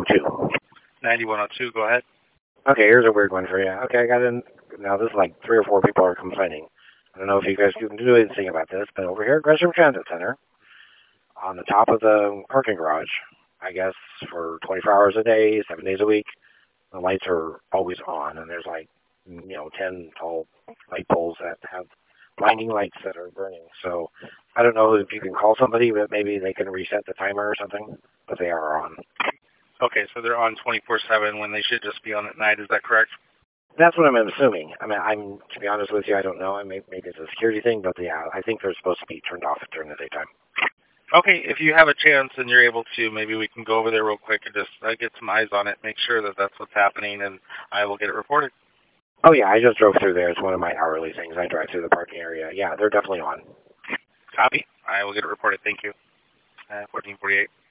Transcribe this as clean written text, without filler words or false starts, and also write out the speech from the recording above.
9102. 9102, go ahead. Okay, here's a weird one for you. Okay, I got in. Now, this is like 3 or 4 people are complaining. I don't know if you guys can do anything about this, but over here at Gresham Transit Center, on the top of the parking garage, I guess for 24 hours a day, 7 days a week, the lights are always on, and there's like, 10 tall light poles that have blinding lights that are burning. So I don't know if you can call somebody, but maybe they can reset the timer or something, but they are on. Okay, so they're on 24/7 when they should just be on at night. Is that correct? That's what I'm assuming. I mean, to be honest with you, I don't know. Maybe it's a security thing, but yeah, I think they're supposed to be turned off during the daytime. Okay, if you have a chance and you're able to, maybe we can go over there real quick and just get some eyes on it, make sure that that's what's happening, and I will get it reported. Oh, yeah, I just drove through there. It's one of my hourly things. I drive through the parking area. Yeah, they're definitely on. Copy. I will get it reported. Thank you. 1448.